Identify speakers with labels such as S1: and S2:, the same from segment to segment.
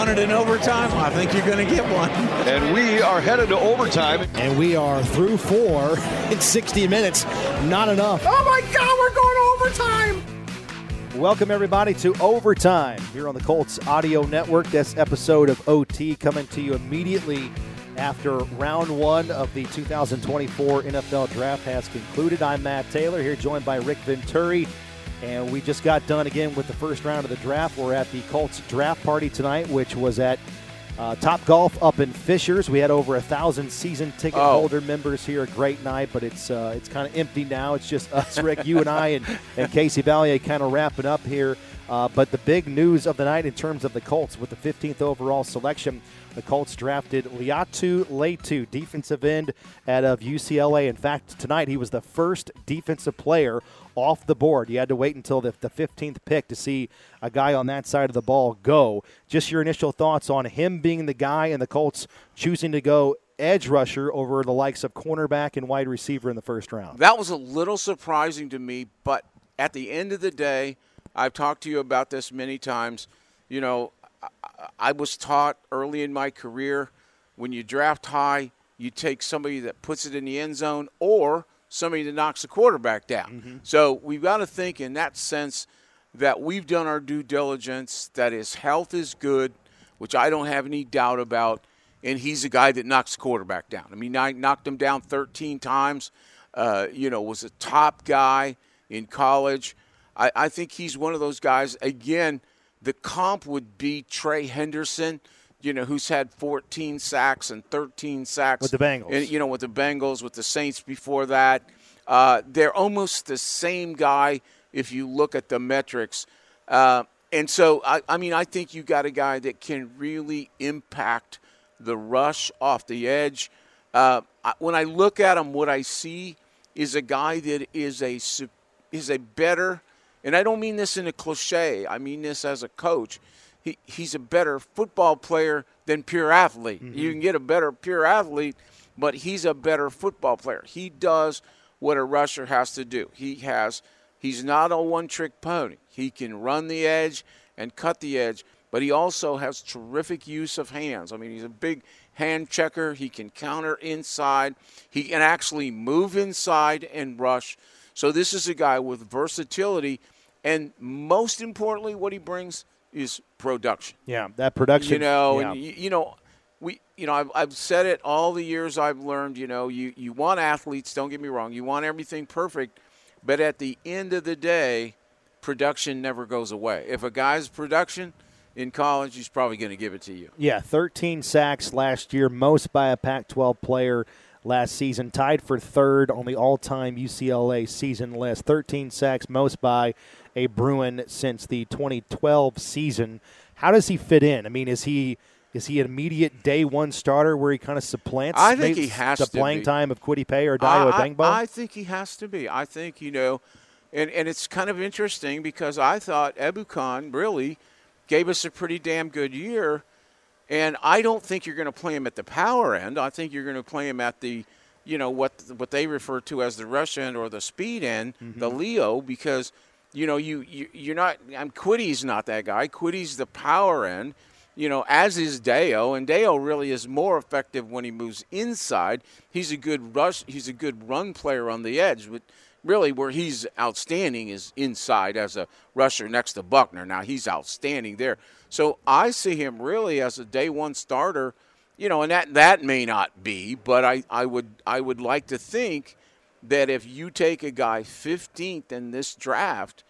S1: want it in overtime? I think you're going to get one.
S2: And we are headed to overtime.
S3: And we are through 4 in 60 minutes. Not enough.
S4: Oh, my God, we're going to overtime.
S3: Welcome, everybody, to Overtime here on the Colts Audio Network. This episode of OT coming to you immediately after round one of the 2024 NFL Draft has concluded. I'm Matt Taylor here, joined by Rick Venturi. And we just got done again with the first round of the draft. We're at the Colts draft party tonight, which was at Top Golf up in Fishers. We had over 1,000 season ticket holder members here. A great night, but it's kind of empty now. It's just us, Rick, you and I, and Casey Valier kind of wrapping up here. But the big news of the night in terms of the Colts with the 15th overall selection, the Colts drafted Laiatu Latu, defensive end out of UCLA. In fact, tonight he was the first defensive player off the board. You had to wait until the 15th pick to see a guy on that side of the ball go. Just your initial thoughts on him being the guy and the Colts choosing to go edge rusher over the likes of cornerback and wide receiver in the first round.
S5: That was a little surprising to me, but at the end of the day, I've talked to you about this many times. You know, I was taught early in my career, when you draft high, you take somebody that puts it in the end zone or somebody that knocks the quarterback down. Mm-hmm. So we've got to think in that sense that we've done our due diligence, that his health is good, which I don't have any doubt about, and he's a guy that knocks the quarterback down. I mean, I knocked him down 13 times, was a top guy in college. I think he's one of those guys, again, the comp would be Trey Henderson, who's had 14 sacks and 13 sacks.
S3: With the Bengals.
S5: And, with the Bengals, with the Saints before that. They're almost the same guy if you look at the metrics. And so, I think you got a guy that can really impact the rush off the edge. When I look at him, what I see is a guy that is a better, and I don't mean this in a cliche, I mean this as a coach. He's a better football player than pure athlete. Mm-hmm. You can get a better pure athlete, but he's a better football player. He does what a rusher has to do. He's not a one-trick pony. He can run the edge and cut the edge, but he also has terrific use of hands. I mean, he's a big hand checker. He can counter inside. He can actually move inside and rush. So this is a guy with versatility, and most importantly, what he brings is production.
S3: Yeah, that production.
S5: I've said it all the years I've learned. You want athletes. Don't get me wrong. You want everything perfect, but at the end of the day, production never goes away. If a guy's production in college, he's probably going to give it to you.
S3: Yeah, 13 sacks last year, most by a Pac-12 player last season, tied for third on the all-time UCLA season list. 13 sacks, most by a Bruin since the 2012 season. How does he fit in? I mean, is he an immediate day one starter where he kind of supplants
S5: I think he has
S3: the
S5: to
S3: playing
S5: be.
S3: time of Kwity Paye or Dayo Adengbo?
S5: I think he has to be. I think, and it's kind of interesting because I thought Ebukam really gave us a pretty damn good year. And I don't think you're going to play him at the power end. I think you're going to play him at the, what they refer to as the rush end or the speed end, the Leo, because, you're not – Quity's not that guy. Quity's the power end, as is Dayo. And Dayo really is more effective when he moves inside. He's a good run player on the edge. But really where he's outstanding is inside as a rusher next to Buckner. Now, he's outstanding there. So I see him really as a day one starter, and that may not be, but I would like to think that if you take a guy 15th in this draft,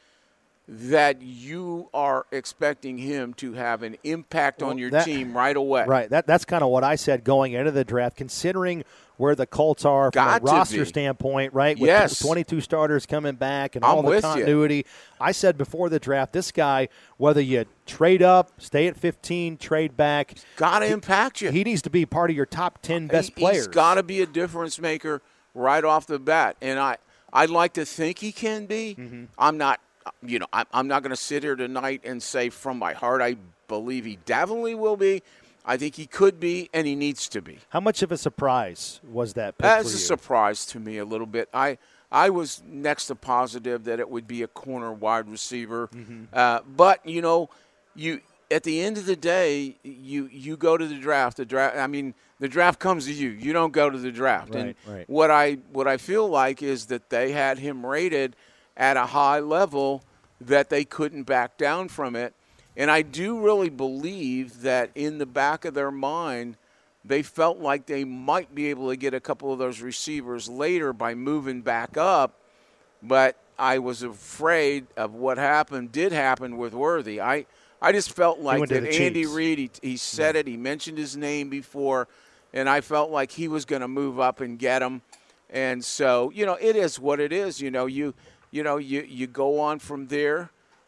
S5: that you are expecting him to have an impact on your team right away.
S3: Right. That's kind of what I said going into the draft, considering where the Colts are from a roster standpoint, right? With 22 starters coming back and all the continuity. I said before the draft, this guy, whether you trade up, stay at 15, trade back.
S5: Got to impact you.
S3: He needs to be part of your top 10 best players.
S5: He's got to be a difference maker right off the bat. And I'd like to think he can be. Mm-hmm. I'm not going to sit here tonight and say from my heart I believe he definitely will be. I think he could be, and he needs to be.
S3: How much of a surprise was that pick
S5: That's
S3: for you?
S5: A surprise to me a little bit. I was next to positive that it would be a corner wide receiver. Mm-hmm. But, at the end of the day, you go to the draft. The draft comes to you. You don't go to the draft.
S3: Right,
S5: and
S3: right.
S5: what I feel like is that they had him rated at a high level that they couldn't back down from it. And I do really believe that in the back of their mind, they felt like they might be able to get a couple of those receivers later by moving back up. But I was afraid of what did happen with Worthy. I just felt like that Andy Reid, he said it, he mentioned his name before, and I felt like he was going to move up and get him. And so, it is what it is. You go on from there.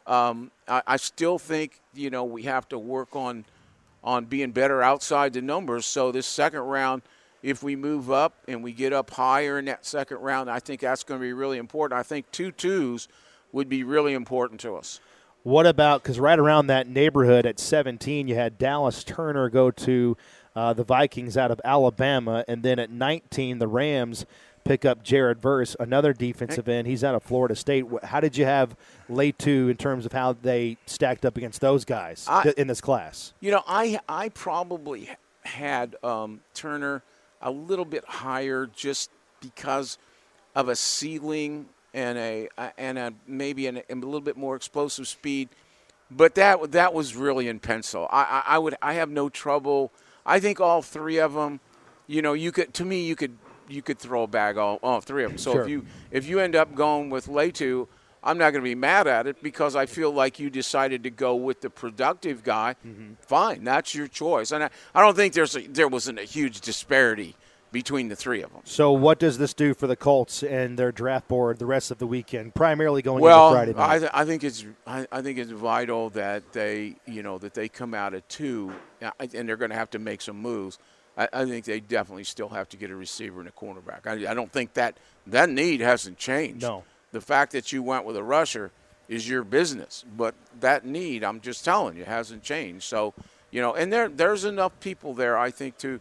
S5: I still think, we have to work on being better outside the numbers. So this second round, if we move up and we get up higher in that second round, I think that's going to be really important. I think 2 2s would be really important to us.
S3: What about, because right around that neighborhood at 17, you had Dallas Turner go to the Vikings out of Alabama, and then at 19, the Rams pick up Jared Verse, another defensive end. He's out of Florida State. How did you have Latu in terms of how they stacked up against those guys in this class?
S5: I probably had Turner a little bit higher just because of a ceiling and maybe a little bit more explosive speed, but that was really in pencil. I have no trouble. I think all 3 of them. You could throw a bag all 3 of them. So
S3: sure.
S5: if you end up going with Latu, I'm not going to be mad at it because I feel like you decided to go with the productive guy. Mm-hmm. Fine, that's your choice. And I don't think there wasn't a huge disparity between the 3 of them.
S3: So what does this do for the Colts and their draft board the rest of the weekend, primarily going into Friday night?
S5: Well, I think it's vital that they come out at 2, and they're going to have to make some moves. I think they definitely still have to get a receiver and a cornerback. I don't think that need hasn't changed.
S3: No.
S5: The fact that you went with a rusher is your business, but that need, I'm just telling you, hasn't changed. So, and there's enough people there, I think, to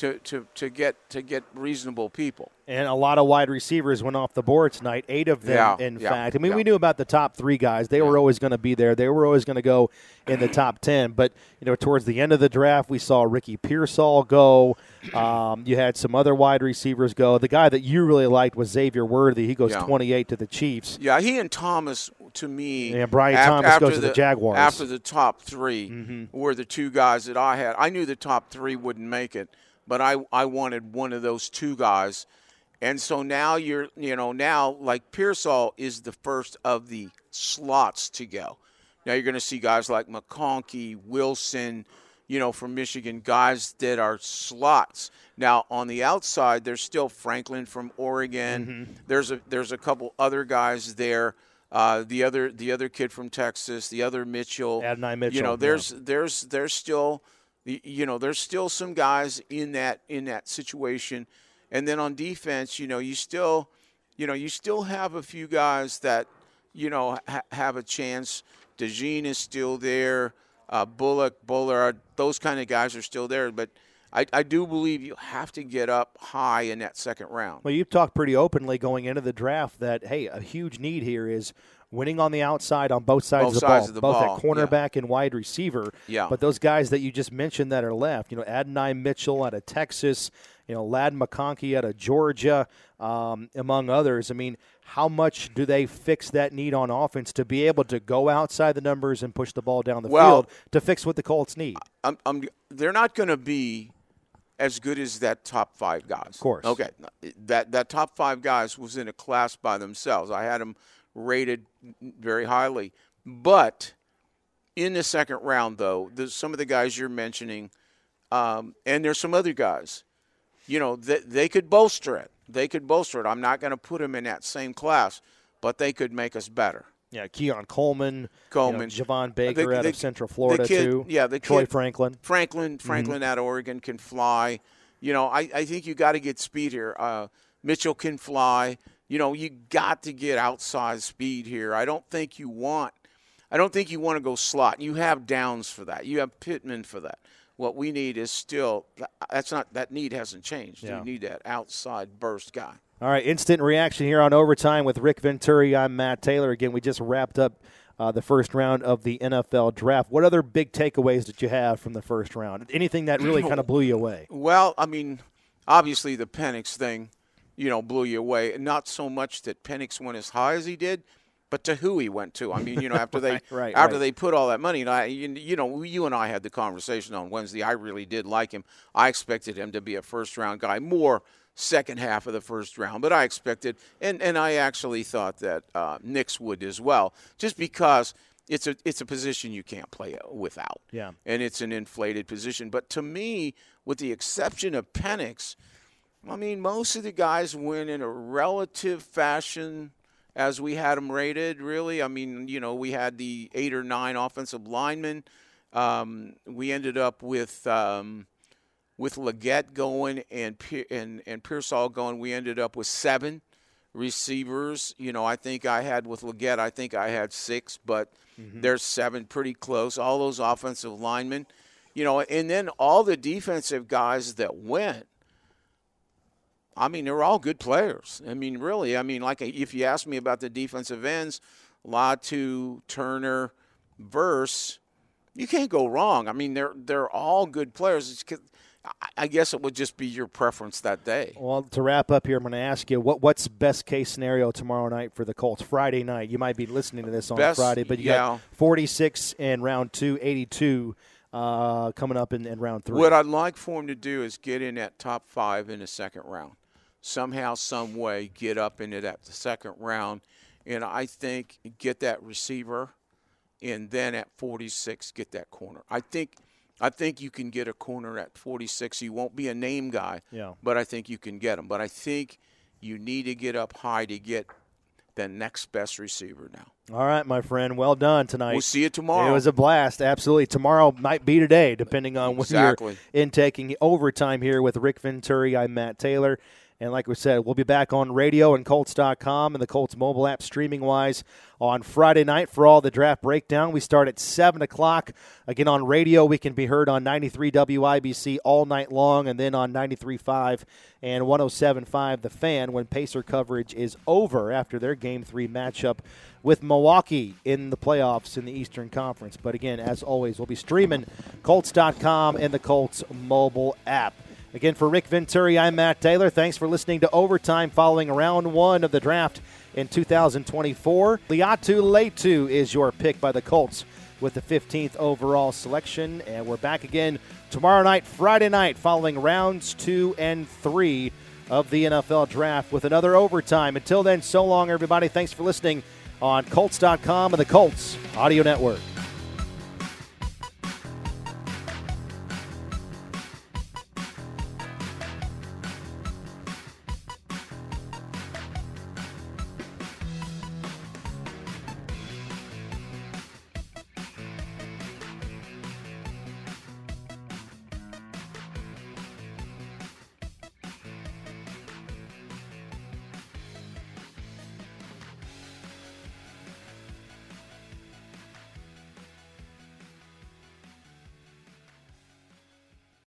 S5: get reasonable people.
S3: And a lot of wide receivers went off the board tonight, 8 of them, in fact. We knew about the top 3 guys. They were always going to be there. They were always going to go in the top 10. But, towards the end of the draft, we saw Ricky Pearsall go. You had some other wide receivers go. The guy that you really liked was Xavier Worthy. He goes 28 to the Chiefs.
S5: Yeah, he and Thomas, to me.
S3: Yeah, Brian Thomas goes to the Jaguars.
S5: After the top 3 were the 2 guys that I had. I knew the top 3 wouldn't make it, but I wanted one of those 2 guys. And so now like Pearsall is the first of the slots to go. Now you're going to see guys like McConkey, Wilson, from Michigan, guys that are slots. Now on the outside, there's still Franklin from Oregon. Mm-hmm. There's a couple other guys there. The other kid from Texas, the other Mitchell.
S3: Adonai Mitchell.
S5: There's still there's still some guys in that situation. And then on defense, you still have a few guys that, have a chance. DeJean is still there. Bullock, Bullard, those kind of guys are still there. But I do believe you have to get up high in that second round.
S3: Well, you've talked pretty openly going into the draft that, hey, a huge need here is winning on the outside on both sides of the ball, both at cornerback and wide receiver.
S5: Yeah.
S3: But those guys that you just mentioned that are left, Adonai Mitchell out of Texas, Ladd McConkey out of Georgia, among others. I mean, how much do they fix that need on offense to be able to go outside the numbers and push the ball down the field to fix what the Colts need?
S5: They're not going to be as good as that top 5 guys.
S3: Of course.
S5: Okay. That top 5 guys was in a class by themselves. I had them rated very highly. But in the second round, though, there's some of the guys you're mentioning, and there's some other guys, they could bolster it. I'm not going to put them in that same class, but they could make us better.
S3: Yeah, Keon Coleman, Javon Baker out of Central Florida, too.
S5: Yeah,
S3: Troy Franklin.
S5: Franklin out of Oregon can fly. I think you got to get speed here. Mitchell can fly. You got to get outside speed here. I don't think you want to go slot. You have Downs for that. You have Pittman for that. What we need is still that need hasn't changed. Yeah. You need that outside burst guy.
S3: All right, instant reaction here on Overtime with Rick Venturi. I'm Matt Taylor. Again, we just wrapped up the first round of the NFL Draft. What other big takeaways did you have from the first round? Anything that really kind of blew you away?
S5: Well, I mean, obviously the Penix thing, blew you away. And not so much that Penix went as high as he did, but to who he went to. I mean, after they they put all that money, and you and I had the conversation on Wednesday. I really did like him. I expected him to be a first-round guy, more second half of the first round, but I expected, and I actually thought that Nix would as well, just because it's a position you can't play without.
S3: Yeah,
S5: and it's an inflated position. But to me, with the exception of Penix, I mean, most of the guys went in a relative fashion as we had them rated, really. I mean, we had the 8 or 9 offensive linemen. We ended up with Leggett going and Pearsall going. We ended up with 7 receivers. I think I had with Leggett, I think I had 6, but there's 7 pretty close. All those offensive linemen, and then all the defensive guys that went, I mean, they're all good players. I mean, really. I mean, like if you ask me about the defensive ends, Latu, Turner, Verse, you can't go wrong. I mean, they're all good players. I guess it would just be your preference that day.
S3: Well, to wrap up here, I'm going to ask you, what's best case scenario tomorrow night for the Colts? Friday night. You might be listening to this on Friday, but you got 46 in round 2, 82 coming up in round 3.
S5: What I'd like for him to do is get in that top 5 in the second round. Somehow, some way, get up into that second round, and I think get that receiver, and then at 46, get that corner. I think you can get a corner at 46. He won't be a name guy, but I think you can get him. But I think you need to get up high to get the next best receiver now.
S3: All right, my friend. Well done tonight.
S5: We'll see you tomorrow.
S3: It was a blast. Absolutely. Tomorrow might be today, depending on when you're intaking overtime here with Rick Venturi. I'm Matt Taylor. And like we said, we'll be back on radio and Colts.com and the Colts mobile app streaming-wise on Friday night for all the draft breakdown. We start at 7 o'clock. Again, on radio, we can be heard on 93 WIBC all night long, and then on 93.5 and 107.5 The Fan when Pacer coverage is over after their Game 3 matchup with Milwaukee in the playoffs in the Eastern Conference. But again, as always, we'll be streaming Colts.com and the Colts mobile app. Again, for Rick Venturi, I'm Matt Taylor. Thanks for listening to Overtime following round 1 of the draft in 2024. Laiatu Latu is your pick by the Colts with the 15th overall selection. And we're back again tomorrow night, Friday night, following rounds 2 and 3 of the NFL Draft with another Overtime. Until then, so long, everybody. Thanks for listening on Colts.com and the Colts Audio Network.